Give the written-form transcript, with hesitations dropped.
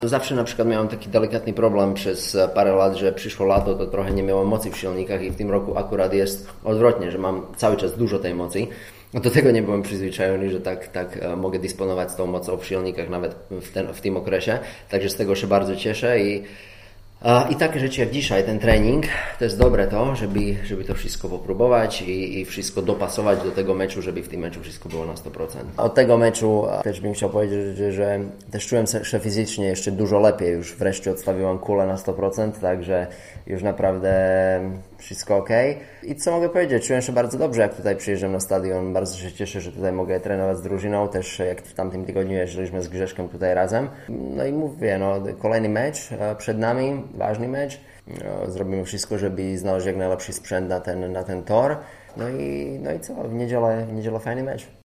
Zawsze na przykład miałem taki delikatny problem przez parę lat, że przyszło lato, to trochę nie miałem mocy w silnikach i w tym roku akurat jest odwrotnie, że mam cały czas dużo tej mocy. Do tego nie byłem przyzwyczajony, że tak mogę dysponować z tą mocą w silnikach nawet w tym okresie. Także z tego się bardzo cieszę i takie rzeczy jak dzisiaj, ten trening, to jest dobre to, żeby to wszystko popróbować i wszystko dopasować do tego meczu, żeby w tym meczu wszystko było na 100%. Od tego meczu też bym chciał powiedzieć, że też czułem się fizycznie jeszcze dużo lepiej, już wreszcie odstawiłem kulę na 100%, także już naprawdę wszystko ok. I co mogę powiedzieć, czułem się bardzo dobrze, jak tutaj przyjeżdżam na stadion, bardzo się cieszę, że tutaj mogę trenować z drużyną, też jak w tamtym tygodniu jeździliśmy z Grzeszkiem tutaj razem. No i mówię, kolejny mecz przed nami, ważny mecz. Zrobimy wszystko, żeby znaleźć jak najlepszy sprzęt na ten tor. No i co, w niedzielę fajny mecz.